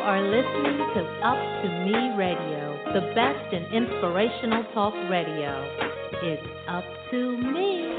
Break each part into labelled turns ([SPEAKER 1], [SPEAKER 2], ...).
[SPEAKER 1] are listening to Up to Me Radio, the best in inspirational talk radio. It's up to me.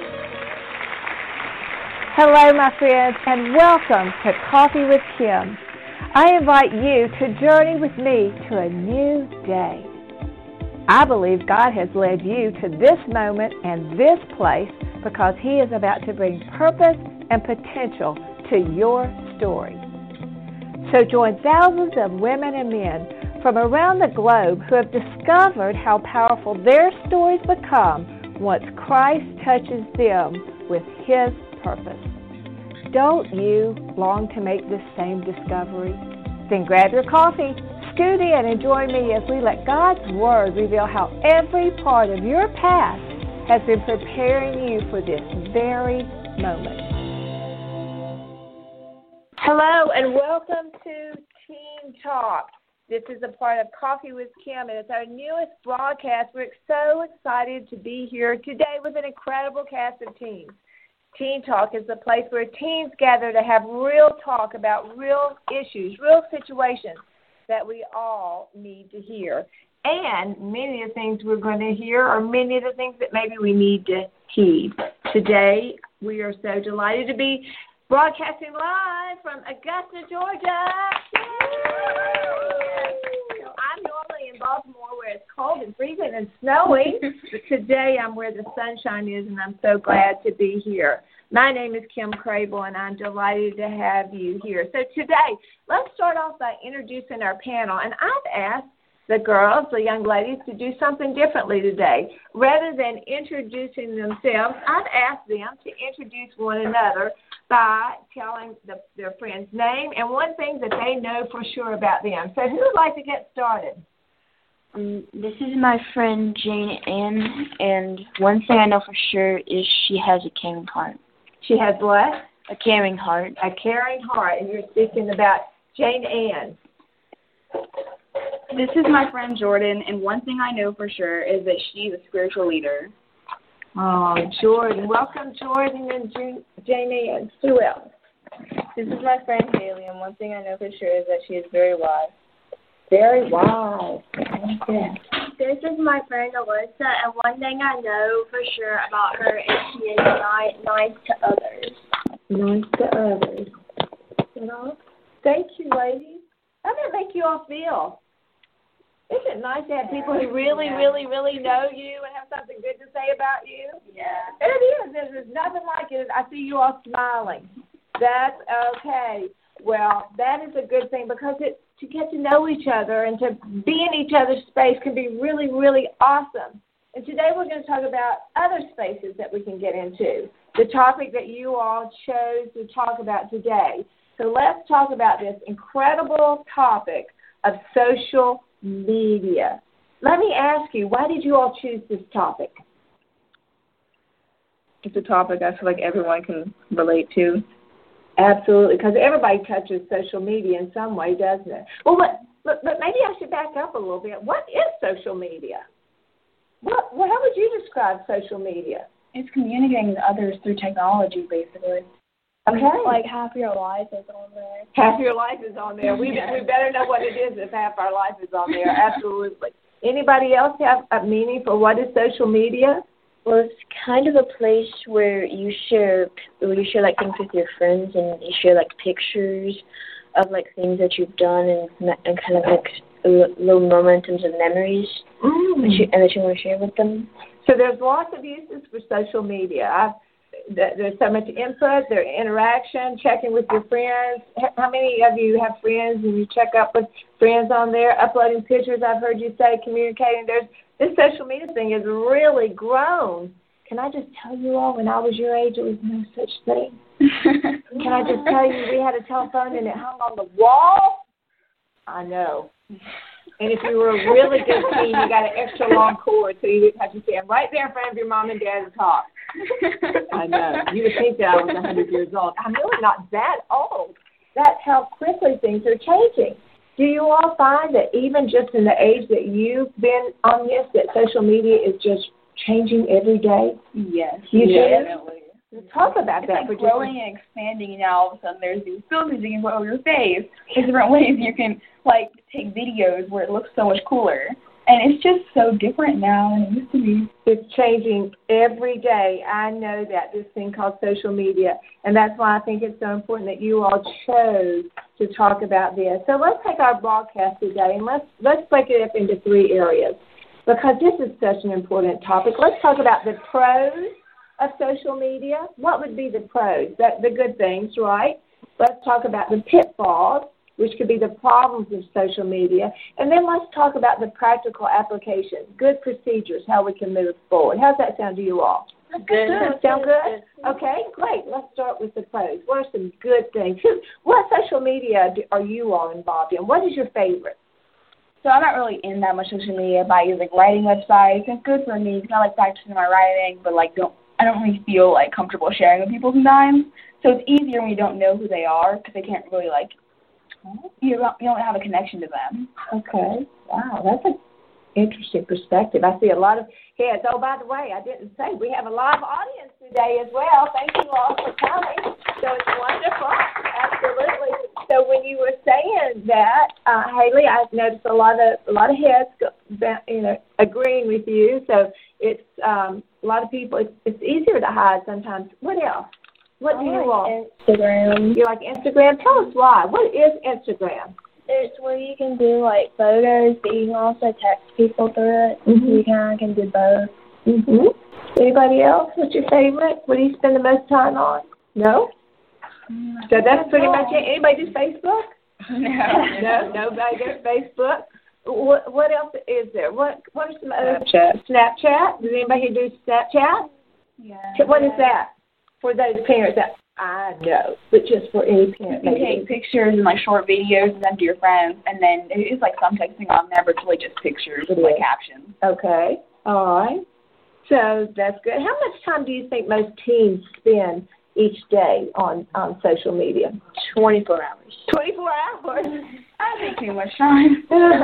[SPEAKER 2] Hello, my friends, and welcome to Coffee with Kim. I invite you to journey with me to a new day. I believe God has led you to this moment and this place because He is about to bring purpose and potential to your story. So join thousands of women and men from around the globe who have discovered how powerful their stories become once Christ touches them with His purpose. Don't you long to make this same discovery? Then grab your coffee, scoot in, and join me as we let God's Word reveal how every part of your past has been preparing you for this very moment. Hello, and welcome to Teen Talk. This is a part of Coffee with Kim, and it's our newest broadcast. We're so excited to be here today with an incredible cast of teens. Teen Talk is the place where teens gather to have real talk about real issues, real situations that we all need to hear. And many of the things we're going to hear are many of the things that maybe we need to heed. Today, we are so delighted to be broadcasting live from Augusta, Georgia. So I'm normally in Baltimore where it's cold and freezing and snowing, but today I'm where the sunshine is, and I'm so glad to be here. My name is Kim Crable, and I'm delighted to have you here. So today, let's start off by introducing our panel, and I've asked the girls, the young ladies, to do something differently today. Rather than introducing themselves, I've asked them to introduce one another by telling their friend's name and one thing that they know for sure about them. So who would like to get started?
[SPEAKER 3] This is my friend Jane Ann, and one thing I know for sure is she has a caring heart.
[SPEAKER 2] She has what?
[SPEAKER 3] A caring heart.
[SPEAKER 2] A caring heart, and you're speaking about Jane Ann.
[SPEAKER 4] This is my friend Jordan, and one thing I know for sure is that she's a spiritual leader.
[SPEAKER 2] Oh, Jordan. Welcome, Jordan and Jane Ann. Who else?
[SPEAKER 5] This is my friend Haley, and one thing I know for sure is that she is very wise.
[SPEAKER 2] Very wise. Okay.
[SPEAKER 6] This is my friend Alyssa, and one thing I know for sure about her is she is nice to others.
[SPEAKER 2] Nice to others. You know? Thank you, ladies. How does that make you all feel? Isn't it nice to have people who really, really, really know you and have something good to say about you?
[SPEAKER 6] Yeah.
[SPEAKER 2] It is. There's nothing like it. I see you all smiling. That's okay. Well, that is a good thing because to get to know each other and to be in each other's space can be really, really awesome. And today we're going to talk about other spaces that we can get into, the topic that you all chose to talk about today. So let's talk about this incredible topic of social media. Let me ask you, why did you all choose this topic?
[SPEAKER 4] It's a topic I feel like everyone can relate to.
[SPEAKER 2] Absolutely, because everybody touches social media in some way, doesn't it? Well, but maybe I should back up a little bit. What is social media? How would you describe social media?
[SPEAKER 4] It's communicating with others through technology, basically.
[SPEAKER 2] Okay.
[SPEAKER 5] Like half your life is on there.
[SPEAKER 2] Half your life is on there. We better know what it is if half our life is on there. Absolutely. Anybody else have a meaning for what is social media?
[SPEAKER 3] Well, it's kind of a place where you share like things with your friends, and you share like pictures of like things that you've done and kind of like little momentums of memories that you want to share with them.
[SPEAKER 2] So there's lots of uses for social media. There's so much input, there's interaction, checking with your friends. How many of you have friends and you check up with friends on there, uploading pictures, I've heard you say, communicating? This social media thing has really grown. Can I just tell you all, when I was your age, there was no such thing. Can I just tell you, we had a telephone and it hung on the wall? I know. And if you were a really good teen, you got an extra long cord so you didn't have to stand right there in front of your mom and dad and talk. I know. You would think that I was 100 years old. I'm really not that old. That's how quickly things are changing. Do you all find that even just in the age that you've been on this, that social media is just changing every day?
[SPEAKER 4] Yes.
[SPEAKER 2] You do?
[SPEAKER 4] Definitely.
[SPEAKER 2] Talk about
[SPEAKER 4] It's
[SPEAKER 2] that.
[SPEAKER 4] like growing and expanding, and now all of a sudden there's these filters you can put over your face. There's different ways you can, like, take videos where it looks so much cooler. And it's just so different now than it used to be.
[SPEAKER 2] It's changing every day. I know that, this thing called social media. And that's why I think it's so important that you all chose to talk about this. So let's take our broadcast today and let's break it up into 3 areas, because this is such an important topic. Let's talk about the pros of social media. What would be the pros? The good things, right? Let's talk about the pitfalls, which could be the problems of social media. And then let's talk about the practical applications, good procedures, how we can move forward. How's that sound to you all?
[SPEAKER 3] Good.
[SPEAKER 2] Sound good? Okay, great. Let's start with the pros. What are some good things? What social media are you all involved in? What is your favorite?
[SPEAKER 4] So I'm not really in that much social media, but I use, like, writing websites. It's good for me because I like practicing my writing, but, like, I don't really feel, like, comfortable sharing with people sometimes. So it's easier when you don't know who they are because they can't really, like, you don't have a connection to them.
[SPEAKER 2] Okay. Wow, that's an interesting perspective. I see a lot of heads. Oh, by the way, I didn't say we have a live audience today as well. Thank you all for coming. So it's wonderful. Absolutely. So when you were saying that, Haley, I noticed a lot of heads, agreeing with you. So it's a lot of people. It's easier to hide sometimes. What else? What do you want?
[SPEAKER 6] Instagram.
[SPEAKER 2] You like Instagram? Tell us why. What is Instagram?
[SPEAKER 6] It's where you can do, like, photos, but you can also text people through it.
[SPEAKER 2] Mm-hmm.
[SPEAKER 6] You kind of can do both.
[SPEAKER 2] Mm-hmm. Anybody else? What's your favorite? What do you spend the most time on? No? So that's pretty much it. Anybody do Facebook? No, nobody does Facebook. What else is there? What are some other? Snapchat. Does anybody here do Snapchat?
[SPEAKER 4] Yeah.
[SPEAKER 2] What is that? For those parents that I know, but just for any parent.
[SPEAKER 4] You can take pictures and, like, short videos and send to your friends, and then it is, like, some texting on there, but it's really just pictures with, like, captions.
[SPEAKER 2] Okay. All right. So that's good. How much time do you think most teens spend each day on social media?
[SPEAKER 3] 24 hours.
[SPEAKER 2] 24 hours?
[SPEAKER 4] I think too much time.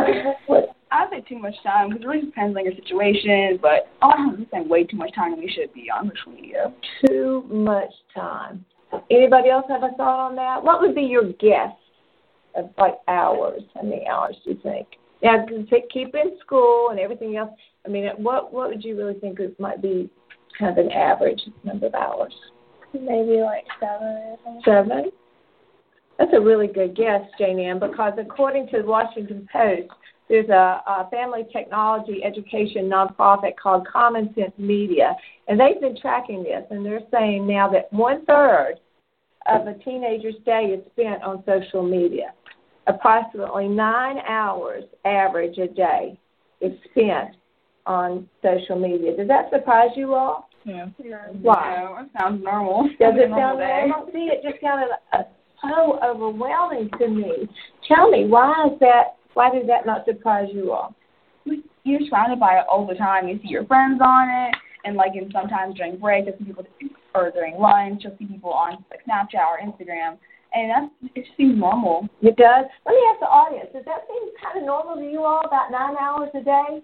[SPEAKER 4] I say too much time because it really depends on your situation, but a lot of times we spend way too much time than we should be on social media.
[SPEAKER 2] Too much time. Anybody else have a thought on that? What would be your guess of, like, hours? How many hours do you think? Now, keep in school and everything else. I mean, what would you really think might be kind of an average number of hours?
[SPEAKER 6] Maybe, like, 7 or something.
[SPEAKER 2] 7? That's a really good guess, Jane Ann, because according to the Washington Post, there's a family technology education nonprofit called Common Sense Media, and they've been tracking this, and they're saying now that 1/3 of a teenager's day is spent on social media. Approximately 9 hours average a day is spent on social media. Does that surprise you all?
[SPEAKER 4] Yeah.
[SPEAKER 2] Why?
[SPEAKER 4] No, it sounds normal.
[SPEAKER 2] Does it sound normal? See, it just sounded so overwhelming to me. Tell me, why is that? Why did that not surprise you all?
[SPEAKER 4] You're surrounded by it all the time. You see your friends on it, and, like, and sometimes during break, you'll see people, or during lunch, you'll see people on, like, Snapchat or Instagram, and it just seems normal.
[SPEAKER 2] It does. Let me ask the audience, does that seem kind of normal to you all, about 9 hours a day?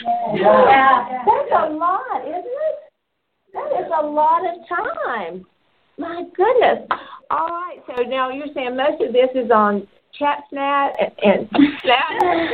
[SPEAKER 2] Yeah. That's a lot, isn't it? That is a lot of time. My goodness. All right, so now you're saying most of this is on ChatSnap and Snap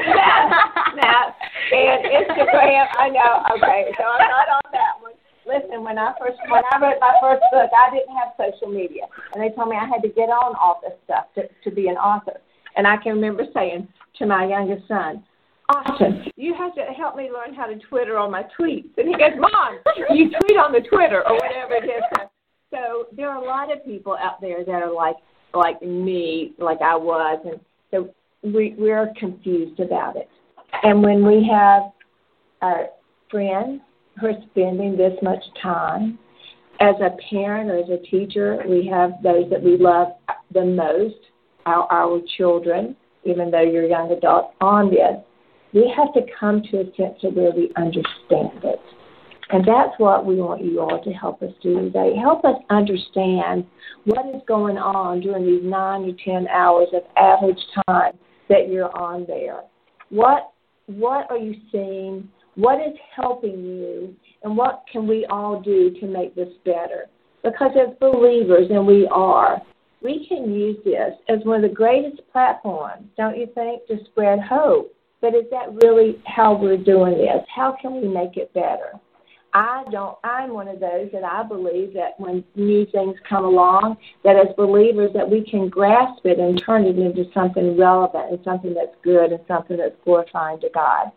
[SPEAKER 2] and Instagram. I know. Okay, so I'm not on that one. Listen, when I wrote my first book, I didn't have social media, and they told me I had to get on all this stuff to be an author. And I can remember saying to my youngest son, "Austin, you have to help me learn how to Twitter on my tweets." And he goes, "Mom, you tweet on the Twitter," or whatever it is. So there are a lot of people out there that are like me, like I was, and so we're confused about it. And when we have our friends who are spending this much time, as a parent or as a teacher, we have those that we love the most, our children, even though you're young adults on this, we have to come to a sense of where we understand it. And that's what we want you all to help us do today. Help us understand what is going on during these 9 to 10 hours of average time that you're on there. What are you seeing? What is helping you? And what can we all do to make this better?
[SPEAKER 7] Because as believers, and we are, we can use this as one of the greatest platforms, don't you think, to spread hope. But is that really how we're doing this? How can we make it better? I'm one of those that I believe that when new things come along, that as believers that we can grasp it and turn it into something relevant and something that's good and something that's glorifying to God.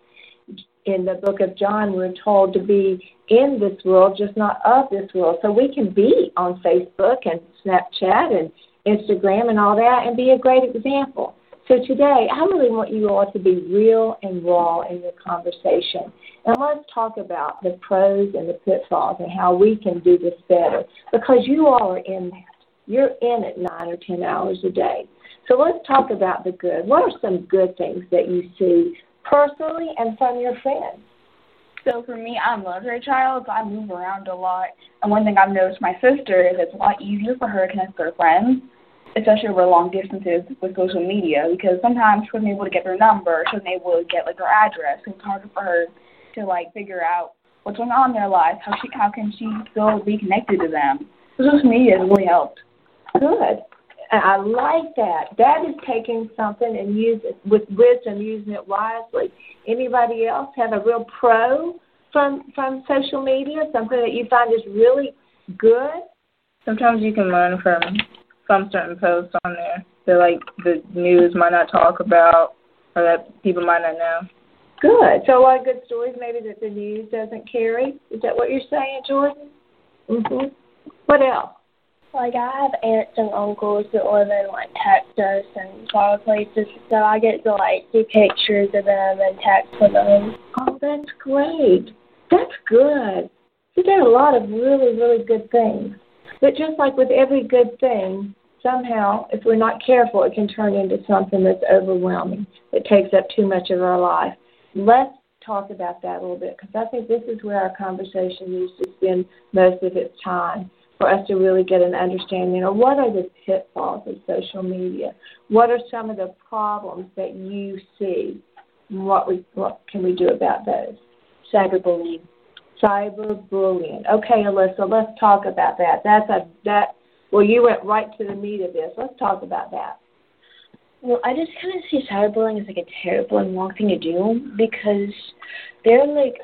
[SPEAKER 7] In the book of John, we're told to be in this world, just not of this world. So we can be on Facebook and Snapchat and Instagram and all that and be a great example. So today, I really want you all to be real and raw in your conversation. And let's talk about the pros and the pitfalls and how we can do this better. Because you all are in that. You're in it 9 or 10 hours a day. So let's talk about the good. What are some good things that you see personally and from your friends?
[SPEAKER 4] So for me, I'm a military child, so I move around a lot. And one thing I've noticed my sister is it's a lot easier for her to connect with her friends, especially over long distances with social media, because sometimes she wasn't able to get their number, she wasn't able to get like their address. It's harder for her to like figure out what's going on in their lives, how can she still be connected to them. So social media has really helped.
[SPEAKER 7] Good. I like that. That is taking something and use it with wisdom, using it wisely. Anybody else have a real pro from social media, something that you find is really good?
[SPEAKER 5] Sometimes you can learn from certain posts on there that like the news might not talk about or that people might not know.
[SPEAKER 7] Good. So a lot of good stories maybe that the news doesn't carry. Is that what you're saying, Jordan? Mm-hmm. What else?
[SPEAKER 6] Like, I have aunts and uncles that live in, like, Texas and far places, so I get to, like, see pictures of them and text with them.
[SPEAKER 7] Oh, that's great. That's good. See, there are a lot of really, really good things. But just like with every good thing, somehow, if we're not careful, it can turn into something that's overwhelming, that takes up too much of our life. Let's talk about that a little bit, because I think this is where our conversation needs to spend most of its time, for us to really get an understanding of what are the pitfalls of social media. What are some of the problems that you see? And what can we do about those?
[SPEAKER 3] Cyberbullying.
[SPEAKER 7] Cyberbullying. Okay, Alyssa, let's talk about that. Well, you went right to the meat of this. Let's talk about that.
[SPEAKER 3] Well, I just kind of see cyberbullying as like a terrible and wrong thing to do, because they're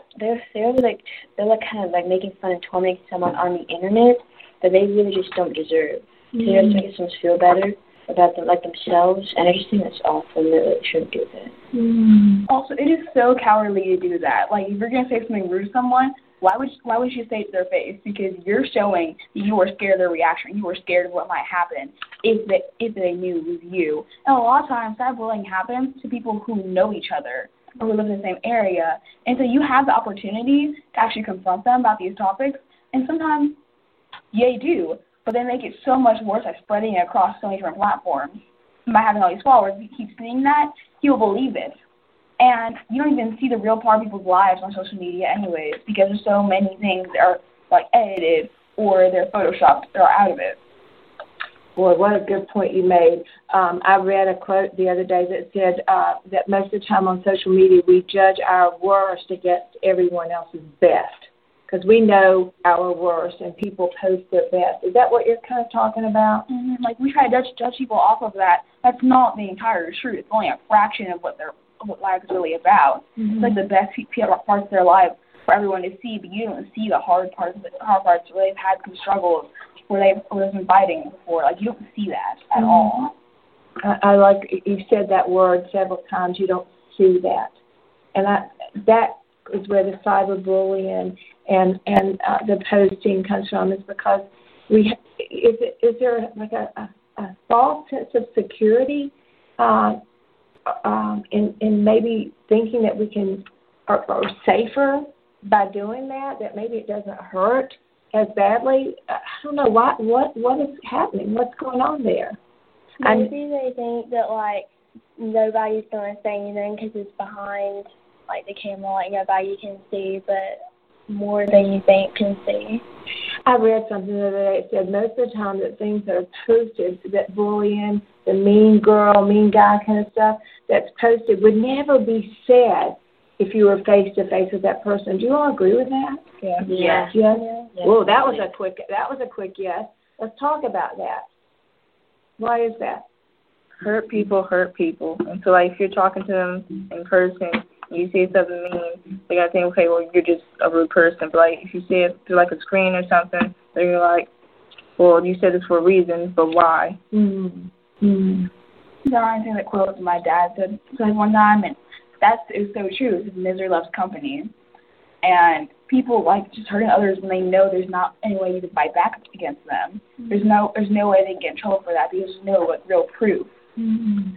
[SPEAKER 3] kind of like making fun and tormenting someone on the internet that they really just don't deserve. So they're just making someone feel better about them, like themselves, and I just think that's awful and they shouldn't do that.
[SPEAKER 4] Also, it is so cowardly to do that. Like, if you're going to say something rude to someone, why would you say it to their face? Because you're showing that you are scared of their reaction. You are scared of what might happen if they knew it was you. And a lot of times, cyberbullying happens to people who know each other or who live in the same area. And so you have the opportunity to actually confront them about these topics. And sometimes, they do, but they make it so much worse by spreading it across so many different platforms. And by having all these followers, if he keeps seeing that, he will believe it. And you don't even see the real part of people's lives on social media anyways, because there's so many things that are, like, edited or they're photoshopped or out of it.
[SPEAKER 7] Boy, what a good point you made. I read a quote the other day that said that most of the time on social media we judge our worst against everyone else's best, because we know our worst and people post their best. Is that what you're kind of talking about?
[SPEAKER 4] Mm-hmm. Like, we try to judge people off of that. That's not the entire truth. It's only a fraction of what life is really about. It's like the best parts of their life for everyone to see, but you don't see the hard parts where they've had some struggles, where they've been fighting before. Like, you don't see that at all.
[SPEAKER 7] I like you've said that word several times. You don't see that, and that is where the cyberbullying and the posting comes from. Is because is there like a false sense of security in maybe thinking that we can are safer by doing that maybe it doesn't hurt as badly. I don't know what is happening. What's going on there?
[SPEAKER 6] Maybe they think that, like, nobody's going to say anything because it's behind, like, the camera, like, nobody can see, but more than you think can see.
[SPEAKER 7] I read something the other day. It said most of the time that things that are posted, that bullying, the mean girl, mean guy kind of stuff that's posted would never be said if you were face to face with that person. Do you all agree with that?
[SPEAKER 5] Yeah.
[SPEAKER 3] Yeah.
[SPEAKER 7] Yes.
[SPEAKER 3] Yeah.
[SPEAKER 7] Well, that was a quick yes. Let's talk about that. Why is that?
[SPEAKER 5] Hurt people. And so, like, if you're talking to them in person, and you say something mean, they're going to think, okay, well, you're just a rude person. But, like, if you say it through, like, a screen or something, they're like, well, you said this for a reason, but why?
[SPEAKER 7] Mm-hmm.
[SPEAKER 4] The only thing that quote my dad said one time, and that is so true. It's misery loves company. And people like just hurting others when they know there's not any way you can fight back against them. Mm-hmm. There's no way they can get in trouble for that because there's no real proof.
[SPEAKER 7] Mm-hmm.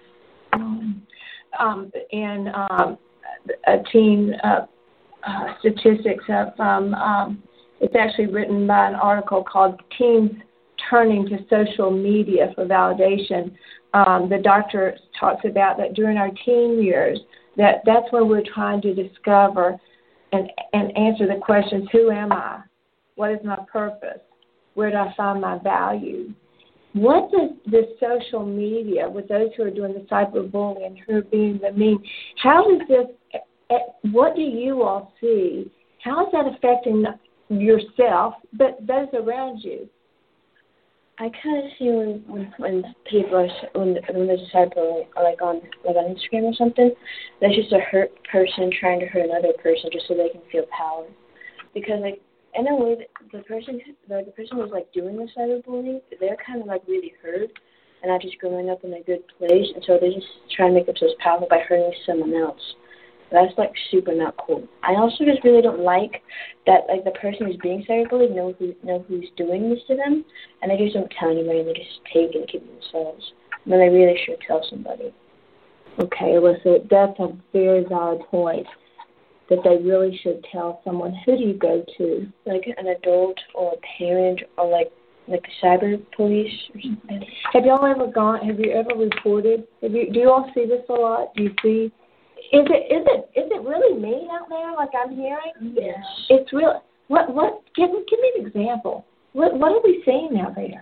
[SPEAKER 7] A teen statistics from it's actually written by an article called Teens Turning to Social Media for Validation. The doctor talks about that during our teen years, that's when we're trying to discover and answer the questions, who am I? What is my purpose? Where do I find my value? What does this social media, with those who are doing the cyberbullying, who are being the mean, what do you all see? How is that affecting yourself, but those around you?
[SPEAKER 3] I kind of see when people are, when there's a cyberbullying, like on Instagram or something, that's just a hurt person trying to hurt another person just so they can feel power. Because like in a way, the person who's like doing the cyberbullying, they're kind of like really hurt and not just growing up in a good place, and so they just try to make themselves powerful by hurting someone else. That's like super not cool. I also just really don't like that like the person who's being cyberbullied know who's doing this to them, and they just don't tell anybody. And they just take it and keep it themselves when they really should tell somebody.
[SPEAKER 7] Okay, Alyssa, that's a very valid point. That they really should tell someone. Who do you go to?
[SPEAKER 3] Like an adult or a parent or like the cyber police or something.
[SPEAKER 7] Have you ever reported? Do you all see this a lot? Do you see? Is it really mean out there like I'm hearing?
[SPEAKER 3] Yes.
[SPEAKER 7] It's real. What? Give me an example. What are we seeing out there?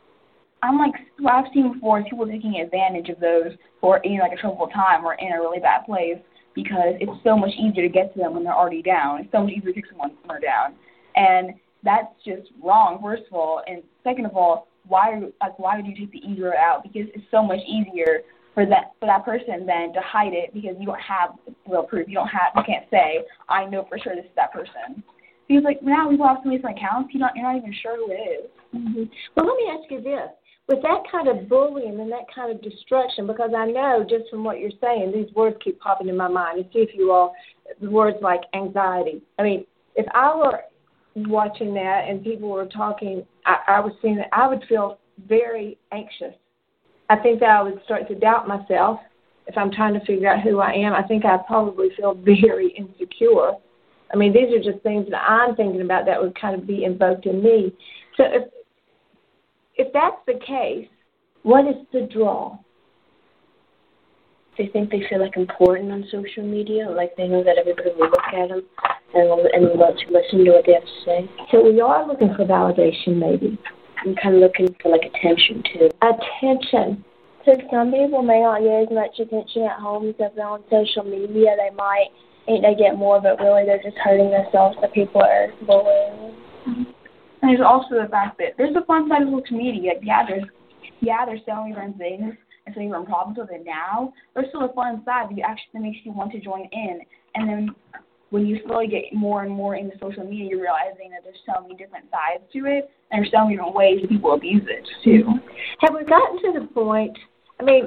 [SPEAKER 4] What I've seen before is people taking advantage of those who are in like a troubled time or in a really bad place because it's so much easier to get to them when they're already down. It's so much easier to fix someone when they're down, and that's just wrong. First of all, and second of all, why would you take the ego out? Because it's so much easier for that person then to hide it because you don't have real proof. You can't say, I know for sure this is that person. Because like now people have so many different accounts, you're not even sure who it is.
[SPEAKER 7] Mm-hmm. Well, let me ask you this. With that kind of bullying and that kind of destruction, because I know just from what you're saying, these words keep popping in my mind. And see if you all, words like anxiety. I mean, if I were watching that and people were talking, I was seeing that, I would feel very anxious. I think that I would start to doubt myself if I'm trying to figure out who I am. I think I'd probably feel very insecure. I mean, these are just things that I'm thinking about that would kind of be invoked in me. So if that's the case, what is the draw?
[SPEAKER 3] They think they feel like important on social media, like they know that everybody will look at them and want to listen to what they have to say.
[SPEAKER 7] So we are looking for validation, maybe.
[SPEAKER 3] I'm kind of looking for like attention too.
[SPEAKER 7] Attention.
[SPEAKER 6] So some people may not get as much attention at home as if they're on social media. They might think they get more, but really they're just hurting themselves. The people are bullying.
[SPEAKER 4] Mm-hmm. And there's also the fact that there's a fun side of social media. There's selling run things and selling run problems with it now. There's still a fun side that makes you want to join in. And then when you slowly get more and more into social media, you're realizing that there's so many different sides to it, and there's so many different ways that people abuse it too.
[SPEAKER 7] Have we gotten to the point? I mean,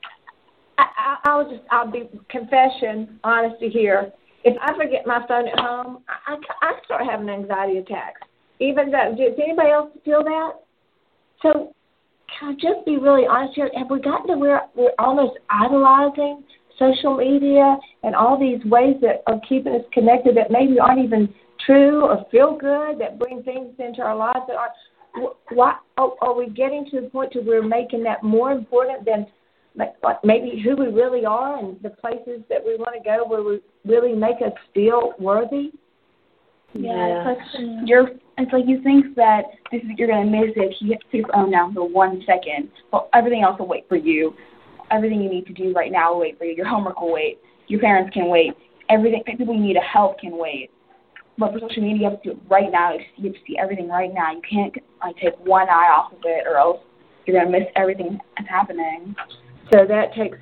[SPEAKER 7] I'll be confession, honesty here. If I forget my phone at home, I start having anxiety attacks. Even though, does anybody else feel that? So, can I just be really honest here? Have we gotten to where we're almost idolizing social media and all these ways that are keeping us connected that maybe aren't even true or feel good, that bring things into our lives that aren't? Why are we getting to the point to where we're making that more important than like maybe who we really are and the places that we want to go where we really make us feel worthy?
[SPEAKER 3] Yeah.
[SPEAKER 4] It's like you think that you're going to miss it. You have to take your phone down for 1 second. Well, everything else will wait for you. Everything you need to do right now will wait for you. Your homework will wait. Your parents can wait. everything, people you need to help can wait. But for social media, you have to do it right now. You have to see everything right now. You can't take one eye off of it, or else you're going to miss everything that's happening.
[SPEAKER 7] So that takes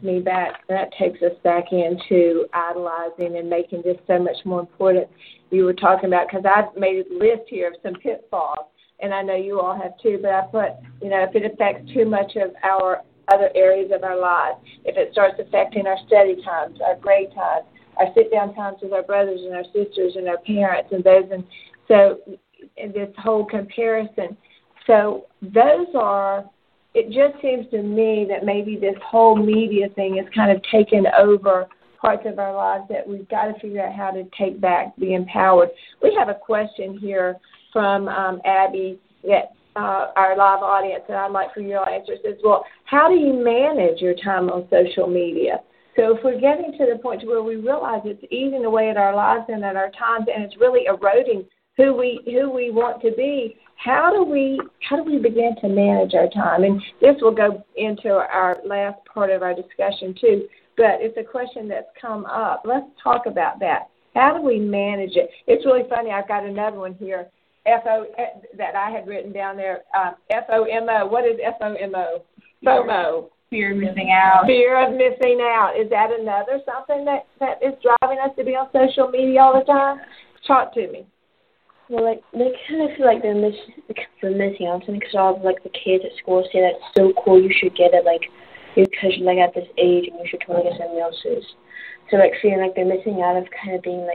[SPEAKER 7] us back into idolizing and making this so much more important. You were talking about, because I've made a list here of some pitfalls, and I know you all have too, but I put, if it affects too much of our other areas of our lives, if it starts affecting our study times, our grade times, our sit-down times with our brothers and our sisters and our parents and those, and so and this whole comparison. So those are, it just seems to me that maybe this whole media thing is kind of taken over parts of our lives that we've got to figure out how to take back, be empowered. We have a question here from Abby that our live audience, and I'd like for you to answer. Says, well, how do you manage your time on social media? So if we're getting to the point to where we realize it's eating away at our lives and at our times, and it's really eroding who we want to be, how do we begin to manage our time? And this will go into our last part of our discussion too. But it's a question that's come up. Let's talk about that. How do we manage it? It's really funny. I've got another one here. That I had written down there. FOMO. What is FOMO? FOMO.
[SPEAKER 4] Fear of missing out.
[SPEAKER 7] Fear of missing out. Is that another something that is driving us to be on social media all the time? Talk to me.
[SPEAKER 3] Well, they kind of feel like they're missing out something, because all of the kids at school say that it's so cool, you should get it because you're at this age and you should totally get something else's. So feeling like they're missing out of kind of being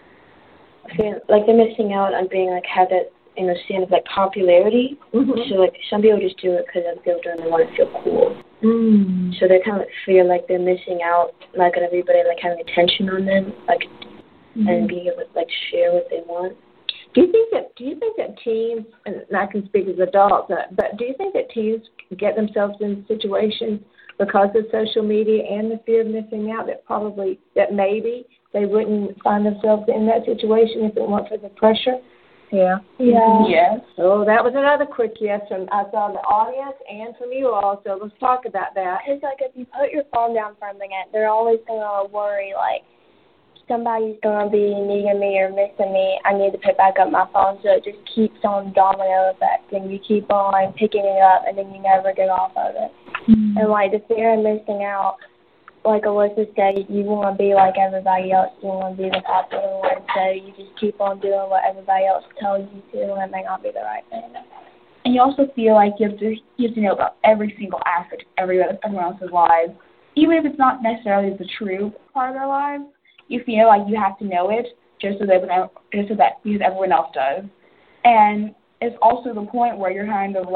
[SPEAKER 3] feeling like they're missing out on being have that stand of popularity. Mm-hmm. So some people just do it because other people do it and they want to feel cool. Mm. So they kind of feel like they're missing out, on everybody having attention on them, mm-hmm. and being able to share what they want.
[SPEAKER 7] Do you think that teens, and I can speak as adults, but do you think that teens get themselves in situations because of social media and the fear of missing out that maybe they wouldn't find themselves in that situation if it weren't for the pressure?
[SPEAKER 5] Yeah.
[SPEAKER 2] Yeah.
[SPEAKER 5] Yes.
[SPEAKER 7] Oh, that was another quick yes from us on the audience and from you all. So let's talk about that.
[SPEAKER 6] It's if you put your phone down for a minute, they're always gonna worry somebody's going to be needing me or missing me. I need to pick back up my phone. So it just keeps on domino effect, and you keep on picking it up, and then you never get off of it. Mm-hmm. And the fear of missing out, like Alyssa said, you want to be like everybody else. You want to be the popular one. So you just keep on doing what everybody else tells you to, and it may not be the right thing.
[SPEAKER 4] And you also feel like you have to know about every single aspect of everyone else's lives, even if it's not necessarily the true part of their lives. You feel like you have to know it just so that because everyone else does. And it's also the point where you're kind of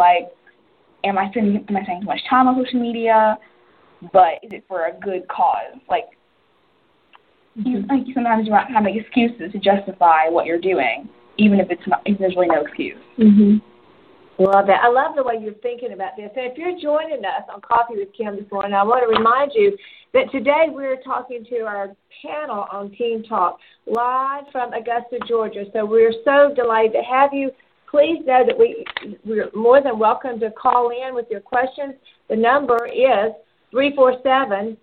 [SPEAKER 4] am I spending too much time on social media? But is it for a good cause? Mm-hmm. Sometimes you have to make excuses to justify what you're doing, even if there's really no excuse.
[SPEAKER 7] Mm-hmm. Love that. I love the way you're thinking about this. And if you're joining us on Coffee with Kim this morning, I want to remind you that today we're talking to our panel on Teen Talk live from Augusta, Georgia. So we're so delighted to have you. Please know that we're more than welcome to call in with your questions. The number is 347-324-5246.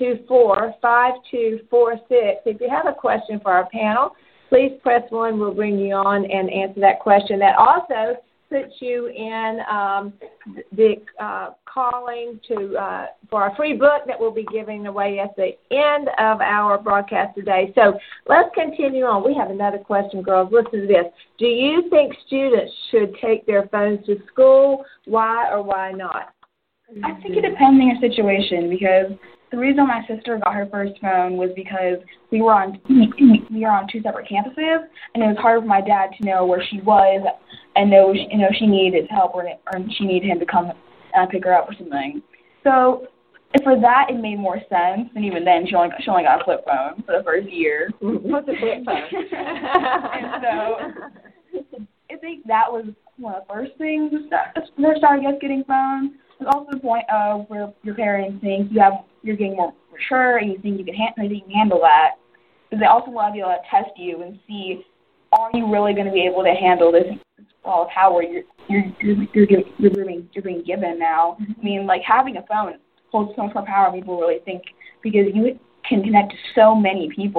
[SPEAKER 7] If you have a question for our panel, please press 1. We'll bring you on and answer that question. That also puts you in the calling for our free book that we'll be giving away at the end of our broadcast today. So let's continue on. We have another question, girls. Listen to this. Do you think students should take their phones to school? Why or why not?
[SPEAKER 4] I think it depends on your situation, because the reason my sister got her first phone was because we were on 2 separate campuses, and it was hard for my dad to know where she was and know she needed help or she needed him to come pick her up or something. So for that, it made more sense. And even then, she only got a flip phone for the first year.
[SPEAKER 7] What's a flip phone?
[SPEAKER 4] And so I think that was one of the first things that first started us getting phones. There's also the point of where your parents think you're getting more mature and you think you can handle that. But they also want to be able to test you and see, are you really going to be able to handle this all of power you're being given now? I mean, having a phone holds so much more power than people really think, because you can connect to so many people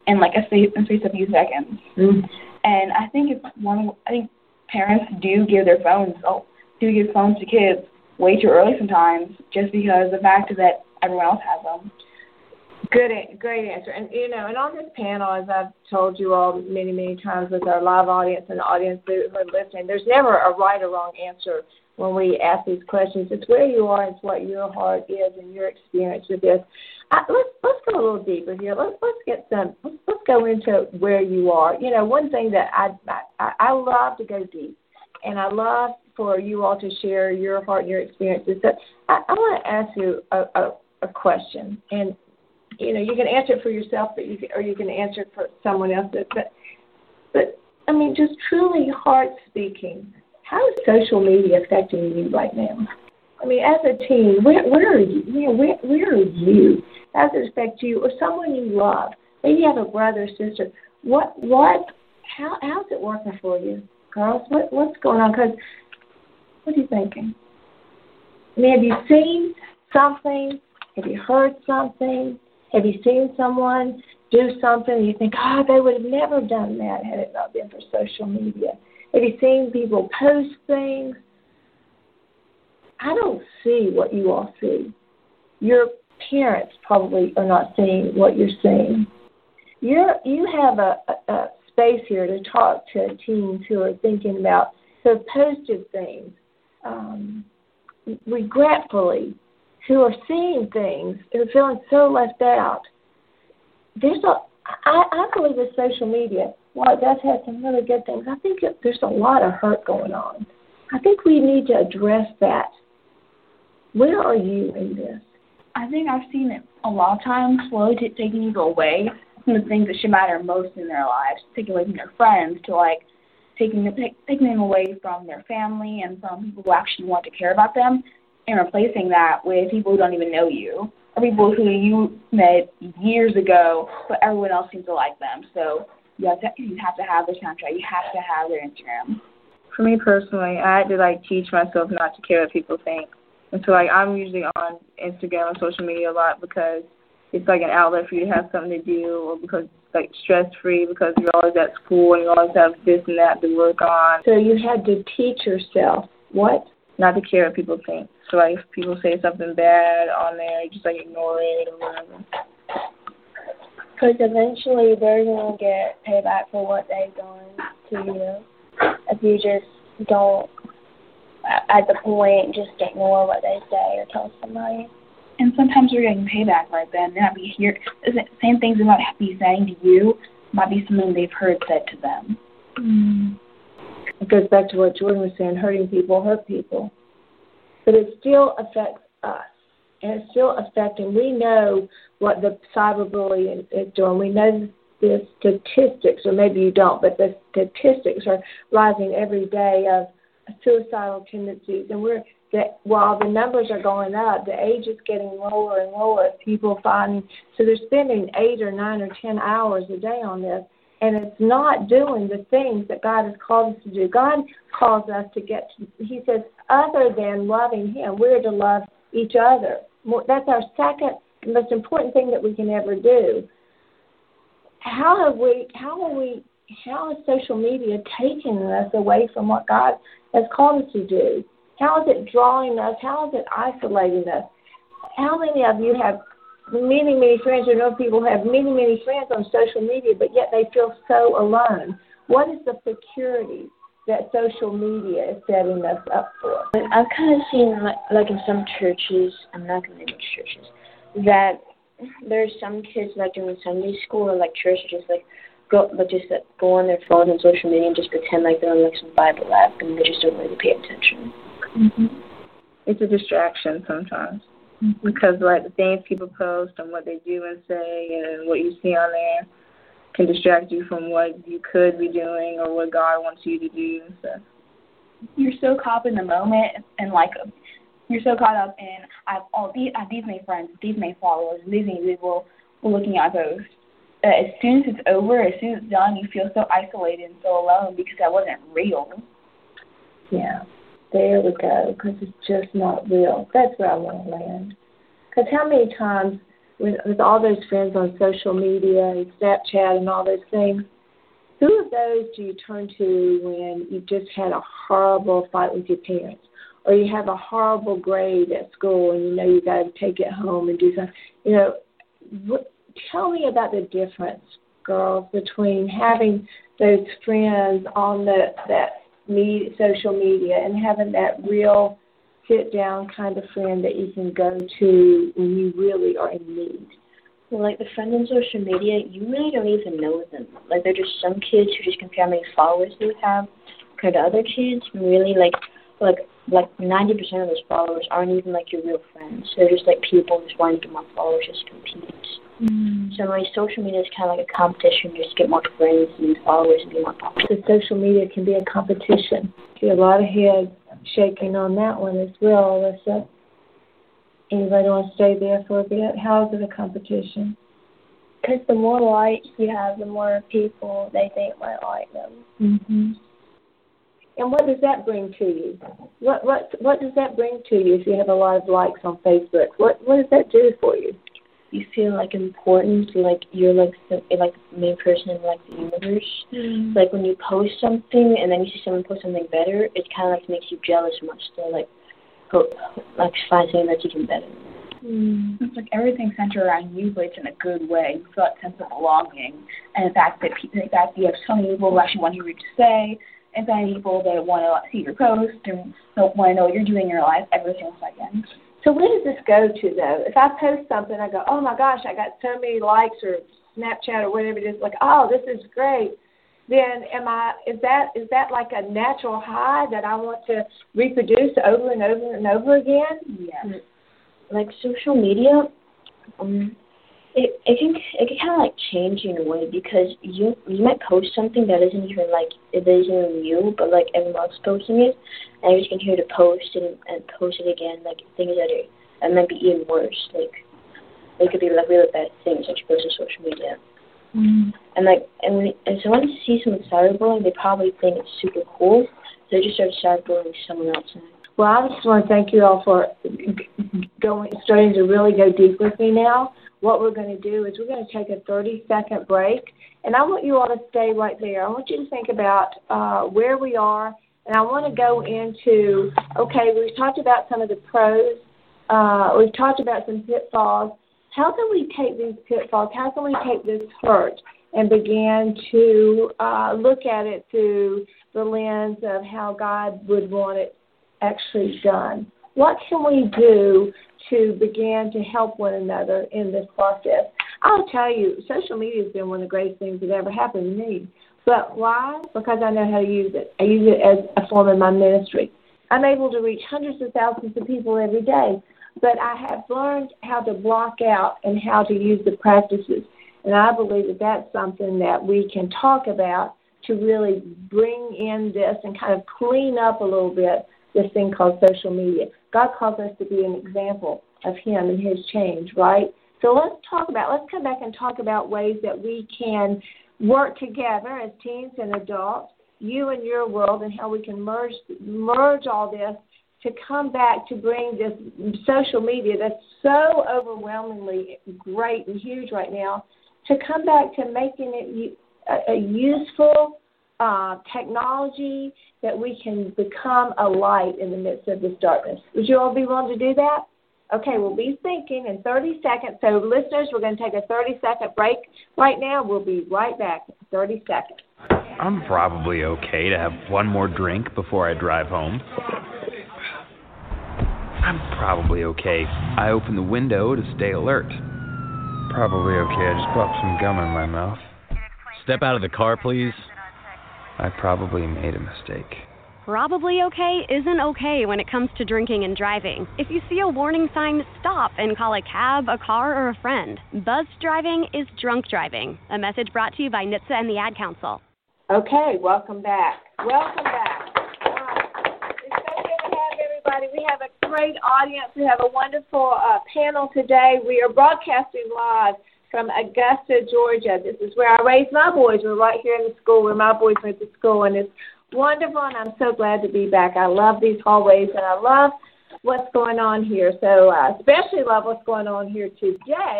[SPEAKER 4] in like a space of a few seconds.
[SPEAKER 7] Mm.
[SPEAKER 4] And I think parents do give phones to kids way too early sometimes, just because the fact that everyone else has them.
[SPEAKER 7] Great answer. And, and on this panel, as I've told you all many, many times with our live audience and the audience who are listening, there's never a right or wrong answer when we ask these questions. It's where you are. It's what your heart is and your experience with this. Let's go a little deeper here. Let's go into where you are. One thing that I love to go deep, and I love for you all to share your heart and your experiences. But I want to ask you a question, and you can answer it for yourself, or you can answer it for someone else. But I mean, just truly heart speaking, how is social media affecting you right now? I mean, as a teen, where are you? Where are you? How does it affect you or someone you love? Maybe you have a brother or sister. How's it working for you, girls? What's going on? Because what are you thinking? I mean, have you seen something? Have you heard something? Have you seen someone do something and you think, they would have never done that had it not been for social media? Have you seen people post things? I don't see what you all see. Your parents probably are not seeing what you're seeing. You have a space here to talk to teens who are thinking about, who have posted things regretfully, who are seeing things, who are feeling so left out. I believe with social media, while it does have some really good things, I think there's a lot of hurt going on. I think we need to address that. Where are you in this?
[SPEAKER 4] I think I've seen it a lot of times slowly taking people away from the things that should matter most in their lives, taking away from their friends, to like taking them away from their family and from people who actually want to care about them, and replacing that with people who don't even know you, or people who you met years ago, but everyone else seems to like them. So you have to have their Snapchat. You have to have their Instagram.
[SPEAKER 5] For me personally, I had to teach myself not to care what people think. And so I'm usually on Instagram and social media a lot because it's an outlet for you to have something to do, or because it's stress-free, because you're always at school and you always have this and that to work on.
[SPEAKER 7] So you had to teach yourself what?
[SPEAKER 5] Not to care what people think. So if people say something bad on there, just ignore it or whatever.
[SPEAKER 6] Because eventually they're going to get payback for what they've done to you. If you just don't, at the point, just ignore what they say or tell somebody.
[SPEAKER 4] And sometimes they're getting payback right then. They might be here. The same things they might be saying to you might be something they've heard said to them.
[SPEAKER 7] Mm. It goes back to what Jordan was saying, hurting people hurt people. But it still affects us. And it's still affecting. We know what the cyberbullying is doing. We know the statistics, or maybe you don't, but the statistics are rising every day of suicidal tendencies. And while the numbers are going up, the age is getting lower and lower of people finding. So they're spending 8 or 9 or 10 hours a day on this. And it's not doing the things that God has called us to do. God calls us to He says, other than loving Him, we're to love each other. That's our second most important thing that we can ever do. How is social media taking us away from what God has called us to do? How is it drawing us? How is it isolating us? How many of you have many, many friends, or know people who have many, many friends on social media, but yet they feel so alone? What is the security that social media is setting us up for?
[SPEAKER 3] I've kind of seen, like in some churches, I'm not going to name which churches, that there's some kids during Sunday school or church go on their phones and social media and just pretend like they're on some Bible app, and they just don't really pay attention.
[SPEAKER 5] Mm-hmm. It's a distraction sometimes. Mm-hmm. Because the things people post and what they do and say and what you see on there can distract you from what you could be doing or what God wants you to do and stuff.
[SPEAKER 4] You're so caught up in the moment, and you're so caught up in these many friends, these many followers, these many people looking at those. As soon as it's over, as soon as it's done, you feel so isolated and so alone because that wasn't real.
[SPEAKER 7] Yeah, there we go, because it's just not real. That's where I want to land. Because how many times with all those friends on social media and Snapchat and all those things, who of those do you turn to when you just had a horrible fight with your parents, or you have a horrible grade at school and you know you got to take it home and do something? You know, tell me about the difference, girls, between having those friends on social media and having that real sit-down kind of friend that you can go to when you really are in need.
[SPEAKER 3] Well, like the friends on social media, you really don't even know them. Like, they're just some kids who just compare how many followers they have compared to other kids. Really, like 90% of those followers aren't even like your real friends. They're just like people just wanting to get more followers just to compete. So my social media is kind of like a competition, just to get more friends and followers and be more popular.
[SPEAKER 7] So social media can be a competition. See a lot of heads shaking on that one as well, Alyssa. Anybody want to stay there for a bit? How is it a competition?
[SPEAKER 6] Because the more likes you have, the more people they think might like them.
[SPEAKER 7] Mm-hmm. And what does that bring to you? What does that bring to you if you have a lot of likes on Facebook? What does that do for you?
[SPEAKER 3] You feel like important, like you're like the main person in like the universe. Mm-hmm. Like when you post something and then you see someone post something better, it kind of like makes you jealous much. So like find something that's even better.
[SPEAKER 4] It's like everything centered around you, but it's in a good way. You feel that sense of belonging, and the fact that you have so many people who actually want to hear what you say, and so many people that want to see your post and want to know what you're doing in your life every single second.
[SPEAKER 7] So where does this go to, though? If I post something, I go, oh, my gosh, I got so many likes or Snapchat or whatever it is, like, oh, this is great. Then is that like a natural high that I want to reproduce over and over and over again?
[SPEAKER 3] Yeah. Like social media, it can kind of like change you in a way, because you might post something that isn't even you, but like everyone else posting it, and you just continue to post and post it again, like things that might be even worse. Like they could be like really bad things that you post on social media. And so when they see someone cyberbullying, they probably think it's super cool, so they just start cyberbullying someone else.
[SPEAKER 7] Well, I just want to thank you all for starting to really go deep with me now. What we're going to do is we're going to take a 30-second break, and I want you all to stay right there. I want you to think about where we are, and I want to go into, okay, we've talked about some of the pros. We've talked about some pitfalls. How can we take these pitfalls? How can we take this hurt and begin to look at it through the lens of how God would want it actually done? What can we do to begin to help one another in this process? I'll tell you, social media has been one of the greatest things that ever happened to me. But why? Because I know how to use it. I use it as a form of my ministry. I'm able to reach hundreds of thousands of people every day. But I have learned how to block out and how to use the practices. And I believe that that's something that we can talk about to really bring in this and kind of clean up a little bit this thing called social media. God calls us to be an example of Him and His change, right? So let's come back and talk about ways that we can work together as teens and adults, you and your world, and how we can merge all this to come back to bring this social media that's so overwhelmingly great and huge right now, to come back to making it a useful technology that we can become a light in the midst of this darkness. Would you all be willing to do that? Okay, we'll be thinking in 30 seconds. So, listeners, we're going to take a 30-second break right now. We'll be right back in 30 seconds.
[SPEAKER 8] I'm probably okay to have one more drink before I drive home. I'm probably okay. I open the window to stay alert.
[SPEAKER 9] Probably okay. I just popped some gum in my mouth.
[SPEAKER 10] Step out of the car, please.
[SPEAKER 9] I probably made a mistake.
[SPEAKER 11] Probably okay isn't okay when it comes to drinking and driving. If you see a warning sign, stop and call a cab, a car, or a friend. Buzzed driving is drunk driving. A message brought to you by NHTSA and the Ad Council.
[SPEAKER 7] Okay, welcome back. Welcome back. It's so good to have everybody. We have a great audience. We have a wonderful panel today. We are broadcasting live from Augusta, Georgia. This is where I raised my boys. We're right here in the school where my boys went to school, and it's wonderful, and I'm so glad to be back. I love these hallways, and I love what's going on here. So especially love what's going on here today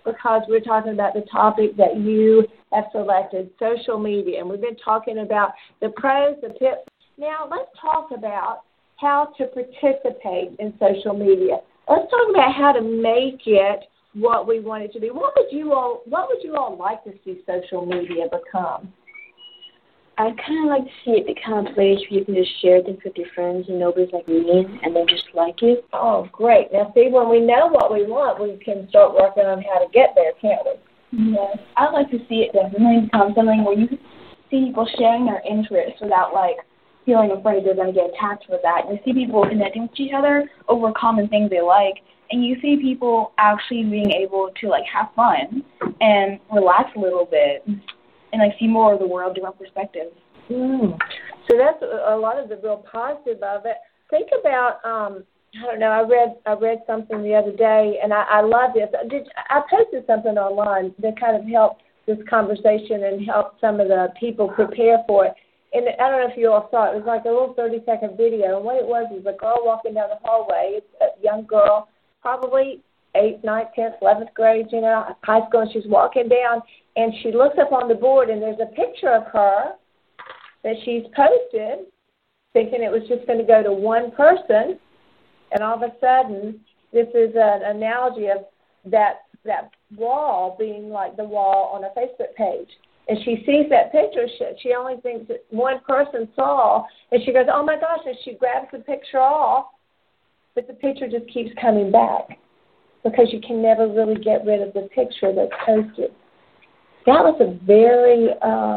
[SPEAKER 7] because we're talking about the topic that you have selected, social media. And we've been talking about the pros, the tips. Now let's talk about how to participate in social media. Let's talk about how to make it what we want it to be. What would you all like to see social media become?
[SPEAKER 3] I'd kind of like to see it become a place where you can just share things with your friends and nobody's like mean and then just like it.
[SPEAKER 7] Oh, great. Now, see, when we know what we want, we can start working on how to get there, can't we?
[SPEAKER 4] Yes. I'd like to see it definitely become something where you see people sharing their interests without, like, feeling afraid they're going to get attacked with that. You see people connecting with each other over common things they like, and you see people actually being able to, like, have fun and relax a little bit and, like, see more of the world, different perspectives.
[SPEAKER 7] So that's a lot of the real positive of it. Think about, I don't know, I read something the other day, and I love this. I posted something online that kind of helped this conversation and helped some of the people prepare for it. And I don't know if you all saw it. It was like a little 30-second video. And what it was a girl walking down the hallway. It's a young girl, probably 8th, 9th, 10th, 11th grade, high school. And she's walking down, and she looks up on the board, and there's a picture of her that she's posted, thinking it was just going to go to one person. And all of a sudden, this is an analogy of that wall being like the wall on a Facebook page. And she sees that picture. She only thinks that one person saw. And she goes, oh, my gosh. And she grabs the picture off. But the picture just keeps coming back because you can never really get rid of the picture that's posted. That was a very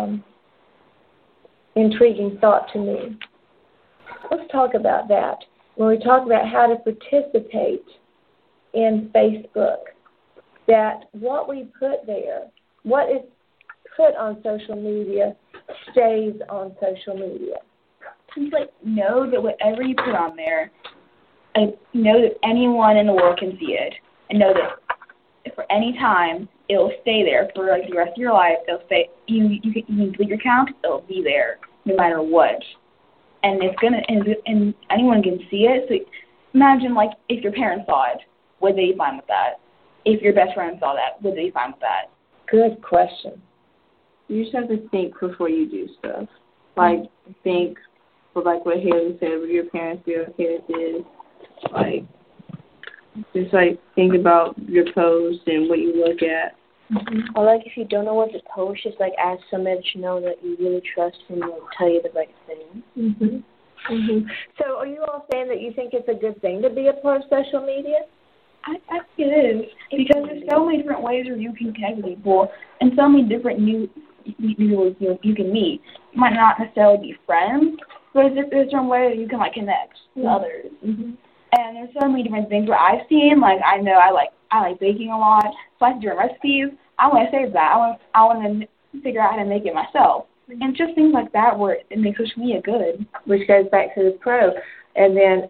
[SPEAKER 7] intriguing thought to me. Let's talk about that. When we talk about how to participate in Facebook, that what we put there, what is put on social media stays on social media.
[SPEAKER 4] Just like know that whatever you put on there, and know that anyone in the world can see it, and know that for any time it'll stay there for like the rest of your life. It'll stay. You can delete your account. It'll be there no matter what, and it's gonna and anyone can see it. So imagine like if your parents saw it, would they be fine with that? If your best friend saw that, would they be fine with that?
[SPEAKER 7] Good question.
[SPEAKER 5] You just have to think before you do stuff. Like, think, like what Haley said, would your parents be okay with this? Like, just, like, think about your post and what you look at.
[SPEAKER 3] Or, like, if you don't know what to post, just, like, ask somebody that you know that you really trust and will tell you the right thing.
[SPEAKER 7] So are you all saying that you think it's a good thing to be a part of social media?
[SPEAKER 4] I think it is, because there's so many different ways where you can connect with people and so many different new people you can meet. You might not necessarily be friends, but there's some way that you can, like, connect with others. And there's so many different things where I've seen, like, I know I like baking a lot, so I like doing recipes. I want to save that. I want to figure out how to make it myself. And just things like that where it makes social media good.
[SPEAKER 7] Which goes back to the pro. And then,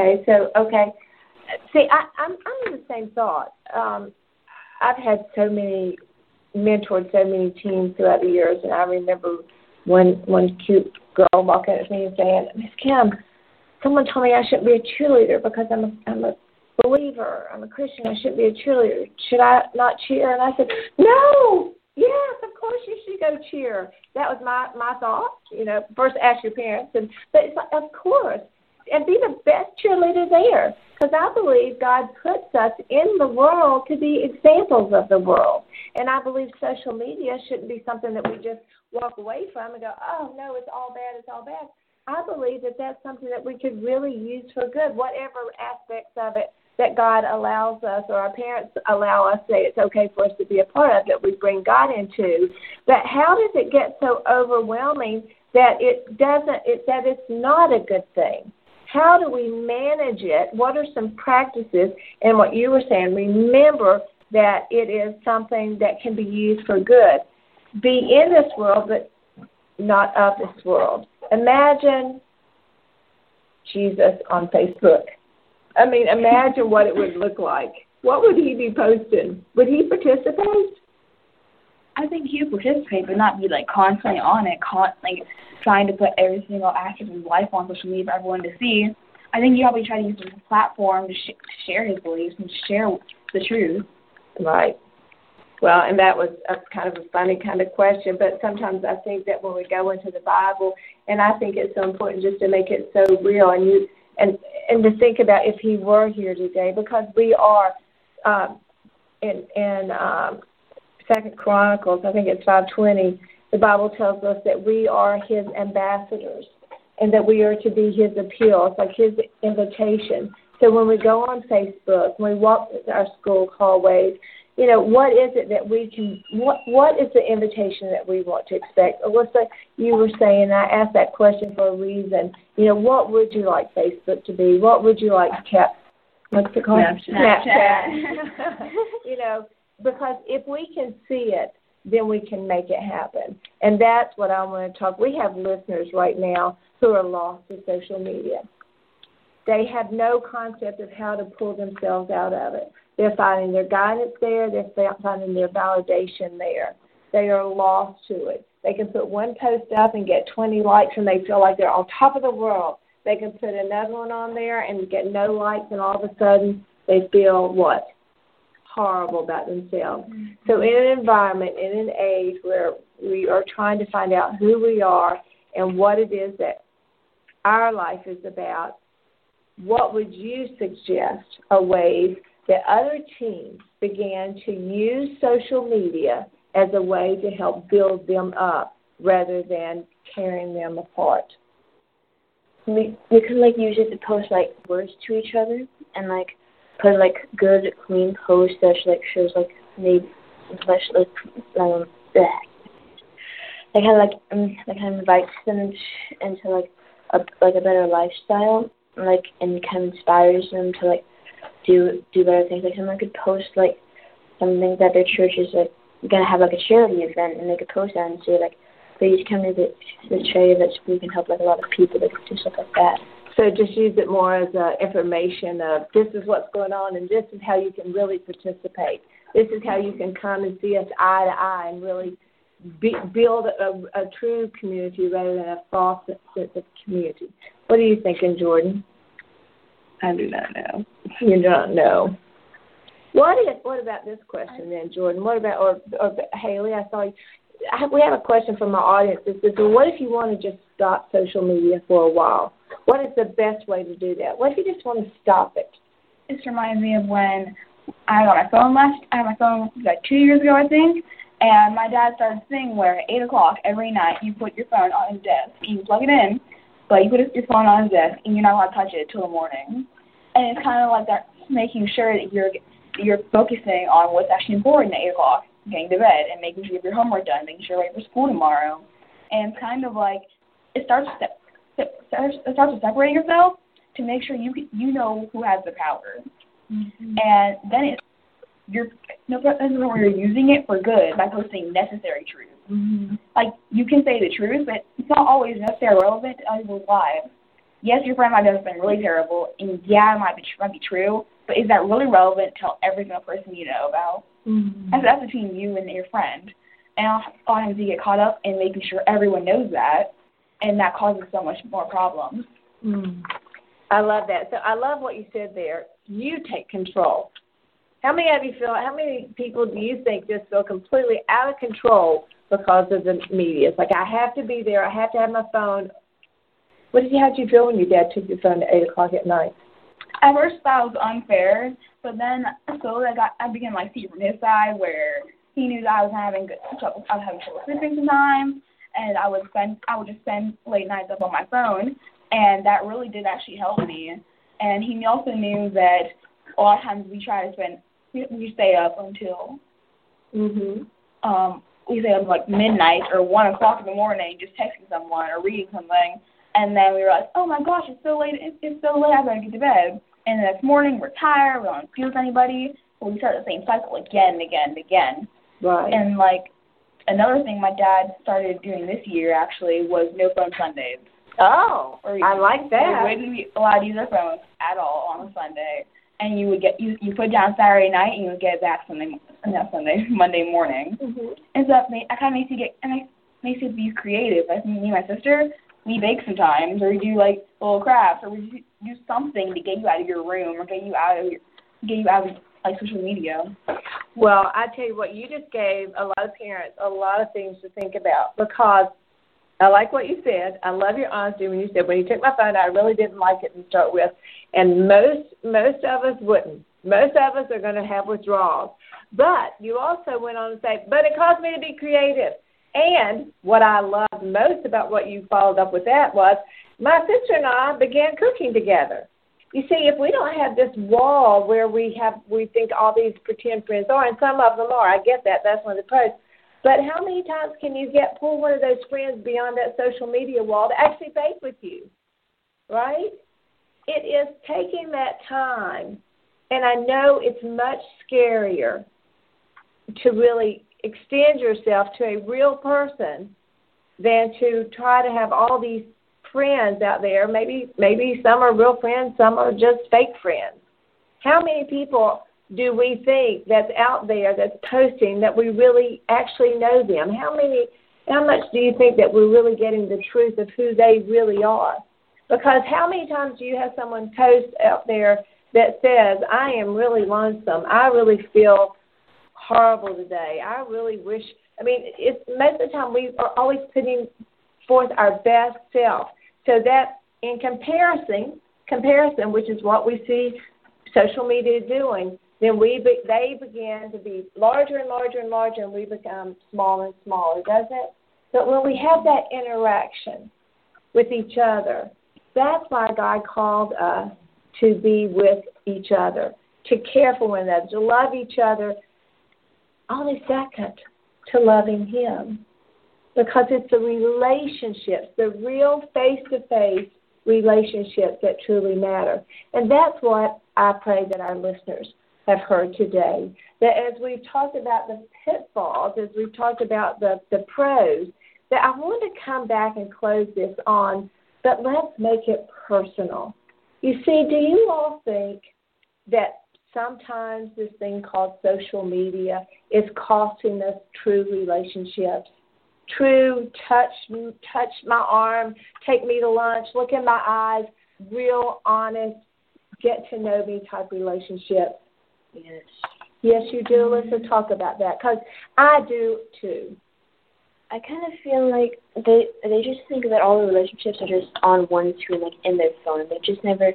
[SPEAKER 7] see, I'm in the same thought. I've had mentored so many teens throughout the years, and I remember one cute girl walking up to me and saying, Miss Kim, someone told me I shouldn't be a cheerleader because I'm a believer. I'm a Christian. I shouldn't be a cheerleader. Should I not cheer? And I said, no. Yes, of course you should go cheer. That was my thought. First ask your parents, but it's like, of course, and be the best cheerleader there. Because I believe God puts us in the world to be examples of the world. And I believe social media shouldn't be something that we just walk away from and go, oh, no, it's all bad, it's all bad. I believe that that's something that we could really use for good, whatever aspects of it that God allows us or our parents allow us, say it's okay for us to be a part of, that we bring God into. But how does it get so overwhelming that that it's not a good thing? How do we manage it? What are some practices? And what you were saying, remember that it is something that can be used for good. Be in this world, but not of this world. Imagine Jesus on Facebook. I mean, imagine what it would look like. What would he be posting? Would he participate?
[SPEAKER 4] I think he would participate, but not be, like, constantly on it, constantly trying to put every single aspect of his life on social media for everyone to see. I think he probably try to use the platform to share his beliefs and share the truth.
[SPEAKER 7] Right. Well, and that was a kind of a funny kind of question, but sometimes I think that when we go into the Bible, and I think it's so important just to make it so real, and to think about if he were here today, because we are in 2 Chronicles, I think it's 5:20, the Bible tells us that we are his ambassadors and that we are to be his appeal. It's like his invitation. So when we go on Facebook, when we walk our school hallways, what is it that we can, what is the invitation that we want to expect? Alyssa, you were saying, I asked that question for a reason. What would you like Facebook to be? What would you like what's it called? Snapchat. Because if we can see it, then we can make it happen. And that's what I want to talk. We have listeners right now who are lost to social media. They have no concept of how to pull themselves out of it. They're finding their guidance there. They're finding their validation there. They are lost to it. They can put one post up and get 20 likes, and they feel like they're on top of the world. They can put another one on there and get no likes, and all of a sudden they feel what? Horrible about themselves. Mm-hmm. So in an environment, in an age where we are trying to find out who we are and what it is that our life is about, what would you suggest are ways that other teams began to use social media as a way to help build them up rather than tearing them apart?
[SPEAKER 3] We could use it to post words to each other and put good clean posts that shows maybe that kind of invites them into a better lifestyle, and kind of inspires them to do better things. Someone could post something that their church is gonna have a charity event, and they could post that and say please come to the charity event so we can help a lot of people. They could do stuff like that.
[SPEAKER 7] So just use it more as information of this is what's going on and this is how you can really participate. This is how you can come and see us eye to eye and really build a true community rather than a false sense of community. What are you thinking, Jordan?
[SPEAKER 5] I do not know.
[SPEAKER 7] You don't know. What about this question then, Jordan? What about, or Haley, I saw you. We have a question from our audience that says, well, what if you want to just stop social media for a while? What is the best way to do that? What if you just want to stop it?
[SPEAKER 4] This reminds me of when I got my phone I had my phone 2 years ago, I think, and my dad started a thing where at 8 o'clock every night you put your phone on his desk. You plug it in, but you put your phone on his desk, and you're not allowed to touch it till the morning. And it's kind of like that, making sure that you're focusing on what's actually important at 8 o'clock, getting to bed, and making sure you have your homework done, making sure you're ready for school tomorrow. And it's kind of it starts to separate yourself to make sure you know who has the power. Mm-hmm. And then you're using it for good by posting necessary truth. Mm-hmm. You can say the truth, but it's not always necessarily relevant to other people's lives. Yes, your friend might have done something really terrible, and yeah, it might be true, but is that really relevant to every single person you know about? Mm-hmm. And so that's between you and your friend. And a lot of times you get caught up in making sure everyone knows that, and that causes so much more problems.
[SPEAKER 7] Mm. I love that. So I love what you said there. You take control. How many people do you think just feel completely out of control because of the media? It's I have to be there. I have to have my phone. How did you feel when your dad took your phone at 8 o'clock at night?
[SPEAKER 4] At first, that was unfair, but then slowly I began to see it from his side, where he knew that I was having trouble sleeping sometimes, and I would just spend late nights up on my phone, and that really did actually help me. And he also knew that a lot of times we stay up until we stay up midnight or 1 o'clock in the morning, just texting someone or reading something. And then we realized, oh my gosh, it's so late, I better get to bed. And the next morning, we're tired, we don't feel with anybody, so we start the same cycle again and again and again. Right. And, another thing my dad started doing this year, actually, was no phone Sundays.
[SPEAKER 7] Oh, I like that.
[SPEAKER 4] We wouldn't be allowed to use our phones at all on a Sunday. And you put it down Saturday night, and you would get it back Monday morning. Mm-hmm. And so it kind of makes you be creative. Me and my sister, we bake sometimes, or we do little crafts, or we do something to get you out of your room, or get you out like social media?
[SPEAKER 7] Well, I tell you what, you just gave a lot of parents a lot of things to think about, because I like what you said. I love your honesty when you said, when you took my phone, I really didn't like it to start with. And most of us wouldn't. Most of us are going to have withdrawals. But you also went on to say, but it caused me to be creative. And what I loved most about what you followed up with that was, my sister and I began cooking together. You see, if we don't have this wall where we think all these pretend friends are, and some of them are, I get that, that's one of the pros. But how many times can you pull one of those friends beyond that social media wall to actually bake with you, right? It is taking that time, and I know it's much scarier to really extend yourself to a real person than to try to have all these friends out there. Maybe some are real friends, some are just fake friends. How many people do we think that's out there that's posting that we really actually know them? How much do you think that we're really getting the truth of who they really are? Because how many times do you have someone post out there that says, I am really lonesome, I really feel horrible today, I really wish, it's most of the time we are always putting forth our best self. So that in comparison, which is what we see social media doing, then they begin to be larger and larger and larger, and we become smaller and smaller, doesn't it? But when we have that interaction with each other, that's why God called us to be with each other, to care for one another, to love each other, only second to loving Him. Because it's the relationships, the real face-to-face relationships that truly matter. And that's what I pray that our listeners have heard today. That as we've talked about the pitfalls, as we've talked about the pros, that I want to come back and close this on, but let's make it personal. You see, do you all think that sometimes this thing called social media is costing us true relationships? True touch my arm, take me to lunch, look in my eyes, real honest, get to know me type relationship. Yes, you do. Let's talk about that, because I do too.
[SPEAKER 3] I kind of feel like they just think that all the relationships are just on one screen, like in their phone. They just never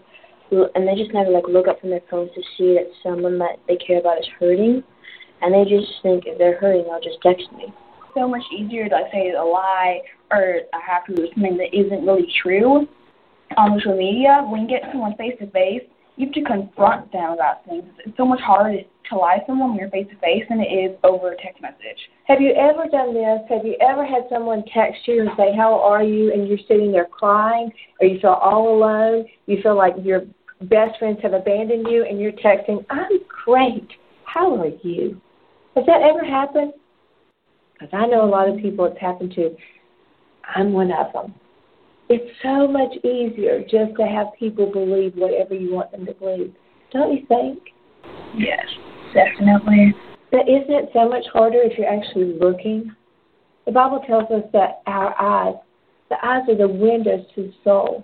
[SPEAKER 3] like look up from their phones to see that someone that they care about is hurting, and they just think if they're hurting, they'll just text me.
[SPEAKER 4] So much easier to say a lie or a half truth, something that isn't really true on social media. When you get someone face to face, you have to confront them about things. It's so much harder to lie to someone when you're face to face than it is over a text message.
[SPEAKER 7] Have you ever done this? Have you ever had someone text you and say, how are you? And you're sitting there crying, or you feel all alone. You feel like your best friends have abandoned you, and you're texting, I'm great. How are you? Has that ever happened? Because I know a lot of people it's happened to. I'm one of them. It's so much easier just to have people believe whatever you want them to believe. Don't you think?
[SPEAKER 4] Yes, definitely.
[SPEAKER 7] But isn't it so much harder if you're actually looking? The Bible tells us that the eyes are the windows to the soul.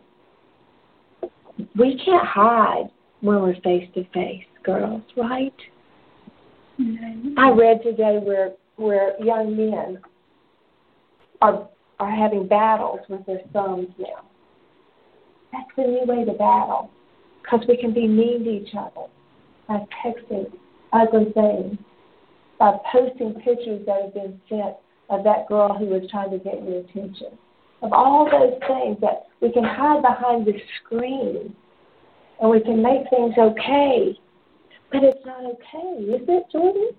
[SPEAKER 7] We can't hide when we're face to face, girls, right? Mm-hmm. I read today where young men are having battles with their thumbs now. That's the new way to battle, because we can be mean to each other by texting ugly things, by posting pictures that have been sent of that girl who was trying to get your attention, of all those things that we can hide behind the screen, and we can make things okay, but it's not okay, is it, Jordan?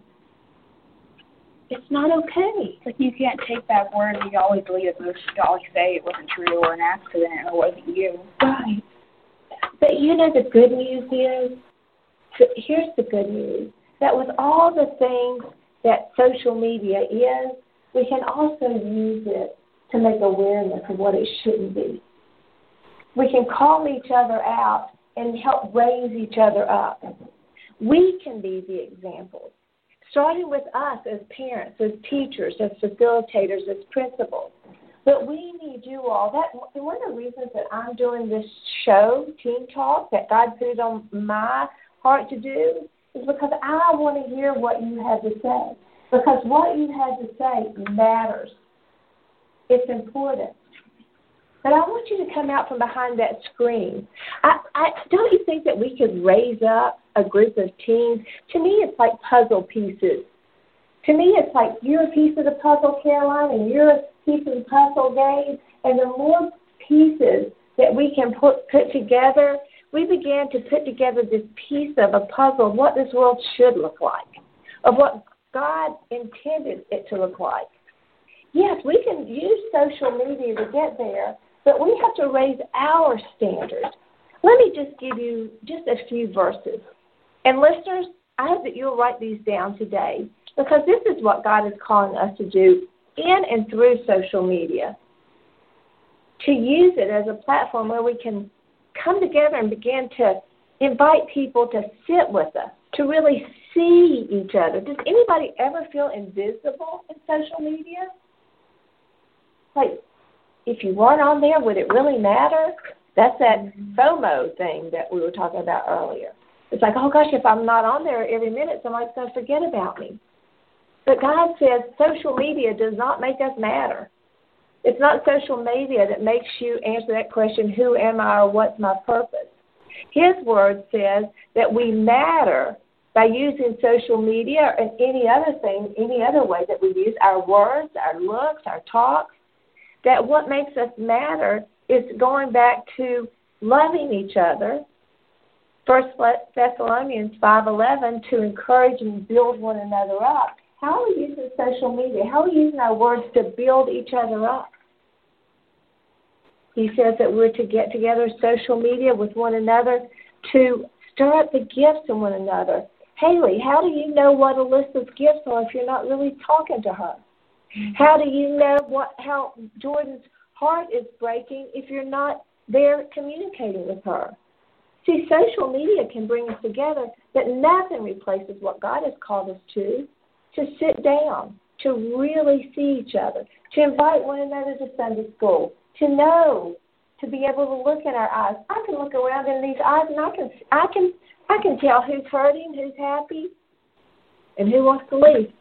[SPEAKER 7] It's not okay.
[SPEAKER 4] It's like you can't take that word and you can always delete it. You can always say it wasn't true or an accident or it wasn't you.
[SPEAKER 7] Right. But you know the good news is, here's the good news, that with all the things that social media is, we can also use it to make awareness of what it shouldn't be. We can call each other out and help raise each other up. We can be the examples, starting with us as parents, as teachers, as facilitators, as principals. But we need you all. One of the reasons that I'm doing this show, Teen Talk, that God put it on my heart to do, is because I want to hear what you have to say. Because what you have to say matters. It's important. But I want you to come out from behind that screen. Don't you think that we could raise up a group of teens? To me, it's like puzzle pieces. To me, it's like you're a piece of the puzzle, Caroline, and you're a piece of the puzzle, Gabe. And the more pieces that we can put together, we began to put together this piece of a puzzle of what this world should look like, of what God intended it to look like. Yes, we can use social media to get there, but we have to raise our standards. Let me just give you just a few verses. And listeners, I hope that you'll write these down today, because this is what God is calling us to do in and through social media, to use it as a platform where we can come together and begin to invite people to sit with us, to really see each other. Does anybody ever feel invisible in social media? Like, if you weren't on there, would it really matter? That's that FOMO thing that we were talking about earlier. It's like, oh, gosh, if I'm not on there every minute, somebody's going to forget about me. But God says social media does not make us matter. It's not social media that makes you answer that question, who am I or what's my purpose? His word says that we matter by using social media and any other thing, any other way that we use our words, our looks, our talks, that what makes us matter is going back to loving each other. 1 Thessalonians 5:11, to encourage and build one another up. How are we using social media? How are we using our words to build each other up? He says that we're to get together social media with one another to stir up the gifts in one another. Haley, how do you know what Alyssa's gifts are if you're not really talking to her? How do you know how Jordan's heart is breaking if you're not there communicating with her? See, social media can bring us together, but nothing replaces what God has called us to sit down, to really see each other, to invite one another to Sunday school, to know, to be able to look in our eyes. I can look around in these eyes and I can tell who's hurting, who's happy, and who wants to leave.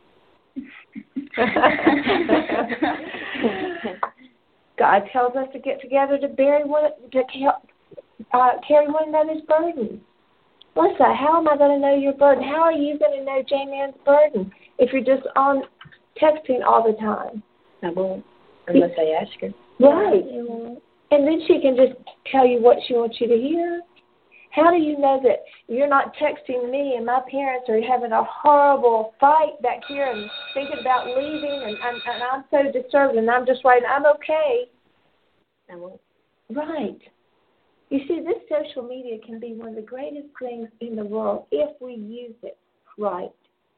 [SPEAKER 7] God tells us to get together to carry one another's burdens. Melissa, how am I going to know your burden? How are you going to know J-Man's burden if you're just on texting all the time?
[SPEAKER 3] I won't, unless I ask her.
[SPEAKER 7] Right. And then she can just tell you what she wants you to hear. How do you know that you're not texting me and my parents are having a horrible fight back here and thinking about leaving and I'm so disturbed and I'm just writing, I'm okay.
[SPEAKER 3] I won't.
[SPEAKER 7] Right. You see, this social media can be one of the greatest things in the world if we use it right.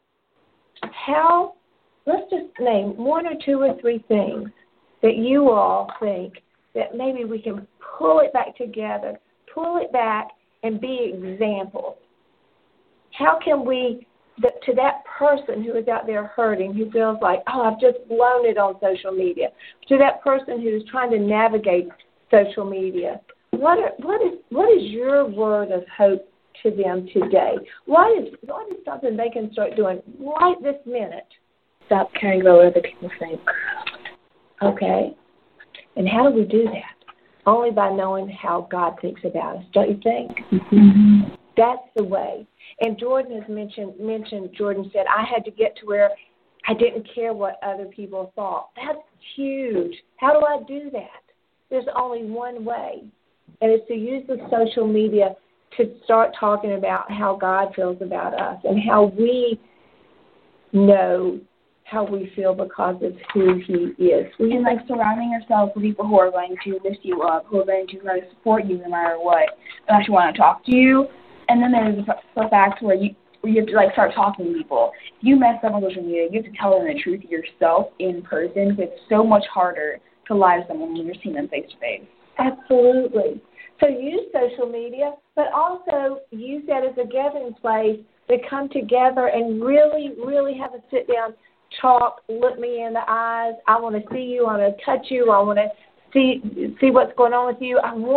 [SPEAKER 7] Let's just name one or two or three things that you all think that maybe we can pull it back together, pull it back, and be examples. How can we, to that person who is out there hurting, who feels like, oh, I've just blown it on social media, to that person who's trying to navigate social media, what is your word of hope to them today? What is something they can start doing right this minute?
[SPEAKER 3] Stop caring about what other people think.
[SPEAKER 7] Okay. And how do we do that? Only by knowing how God thinks about us, don't you think?
[SPEAKER 3] Mm-hmm.
[SPEAKER 7] That's the way. And Jordan has mentioned, Jordan said, I had to get to where I didn't care what other people thought. That's huge. How do I do that? There's only one way, and it's to use the social media to start talking about how God feels about us and how we know how we feel because of who He is.
[SPEAKER 4] And like surrounding yourself with people who are going to lift you up, who are going to try to support you no matter what, and actually want to talk to you. And then there's the fact where you have to like start talking to people. If you mess up on social media, you have to tell them the truth yourself in person, because it's so much harder to lie to someone when you're seeing them face to face.
[SPEAKER 7] Absolutely. So use social media, but also use that as a gathering place to come together and really, really have a sit-down talk, look me in the eyes. I want to see you. I want to touch you. I want to see what's going on with you. I want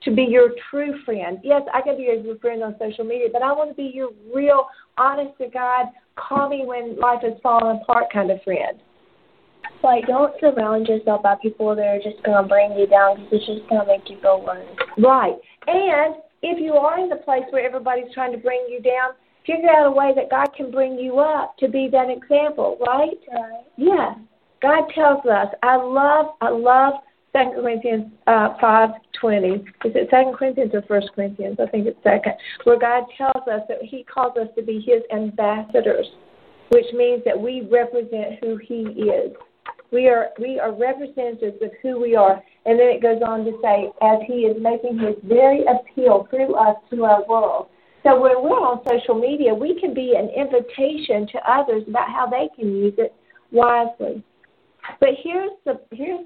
[SPEAKER 7] to be your true friend. Yes, I can be your friend on social media, but I want to be your real, honest to God, call me when life is falling apart kind of friend.
[SPEAKER 6] Like, don't surround yourself by people that are just going to bring you down because it's just going to make you feel worse.
[SPEAKER 7] Right. And if you are in the place where everybody's trying to bring you down, figure out a way that God can bring you up to be that example, right?
[SPEAKER 6] Right.
[SPEAKER 7] Yeah. God tells us, I love 2 Corinthians 5:20. Is it 2 Corinthians or 1 Corinthians? I think it's 2, where God tells us that he calls us to be his ambassadors, which means that we represent who he is. We are representatives of who we are. And then it goes on to say, as he is making his very appeal through us to our world. So when we're on social media, we can be an invitation to others about how they can use it wisely. But here's the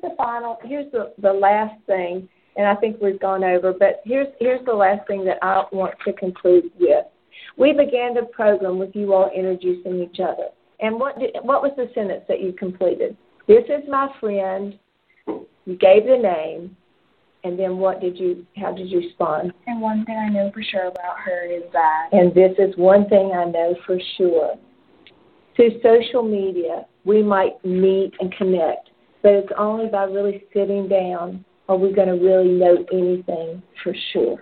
[SPEAKER 7] last thing, and I think we've gone over, but here's the last thing that I want to conclude with. We began the program with you all introducing each other. And what was the sentence that you completed? This is my friend. You gave the name. And then how did you respond?
[SPEAKER 4] And one thing I know for sure about her is that.
[SPEAKER 7] And this is one thing I know for sure. Through social media, we might meet and connect, but it's only by really sitting down are we going to really know anything for sure.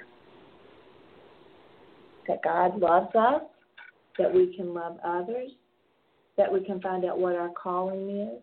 [SPEAKER 7] That God loves us, that we can love others, that we can find out what our calling is,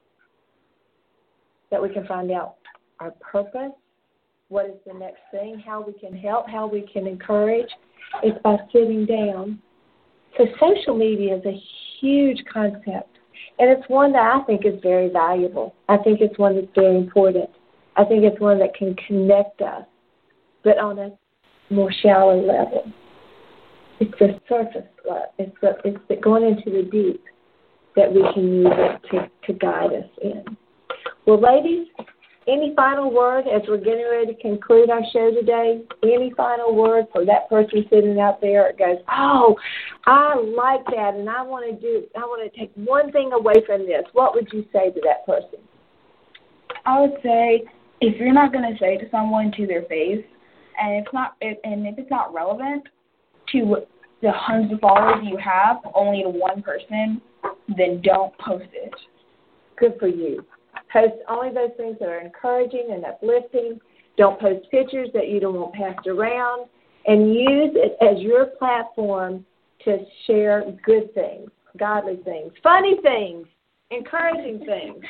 [SPEAKER 7] that we can find out our purpose, what is the next thing, how we can help, how we can encourage. It's by sitting down. So social media is a huge concept, and it's one that I think is very valuable. I think it's one that's very important. I think it's one that can connect us, but on a more shallow level. It's the surface level. It's the going into the deep that we can use it to guide us in. Well, ladies, any final word as we're getting ready to conclude our show today? Any final word for that person sitting out there that goes, oh, I like that, and I want to take one thing away from this. What would you say to that person?
[SPEAKER 4] I would say if you're not going to say to someone to their face, and if it's not relevant to the hundreds of followers you have, only to one person, then don't post it.
[SPEAKER 7] Good for you. Post only those things that are encouraging and uplifting. Don't post pictures that you don't want passed around. And use it as your platform to share good things, godly things, funny things, encouraging things.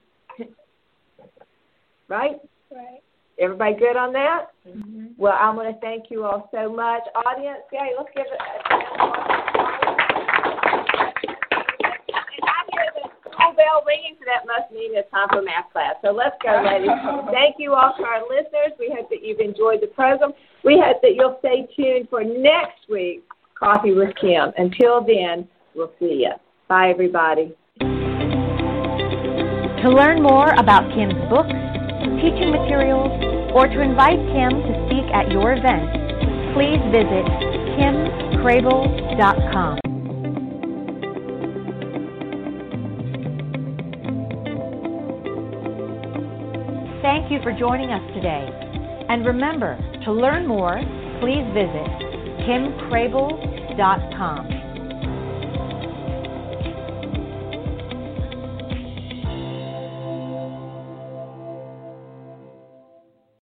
[SPEAKER 7] Right?
[SPEAKER 6] Right.
[SPEAKER 7] Everybody good on that?
[SPEAKER 6] Mm-hmm.
[SPEAKER 7] Well, I want to thank you all so much. Audience, hey, let's give it a bell ringing, so that must mean it's time for math class. So let's go, ladies. Thank you all to our listeners. We hope that you've enjoyed the program. We hope that you'll stay tuned for next week's Coffee with Kim. Until then, we'll see you. Bye, everybody.
[SPEAKER 1] To learn more about Kim's books, teaching materials, or to invite Kim to speak at your event, please visit kimcrable.com. Thank you for joining us today. And remember, to learn more, please visit kimcrable.com.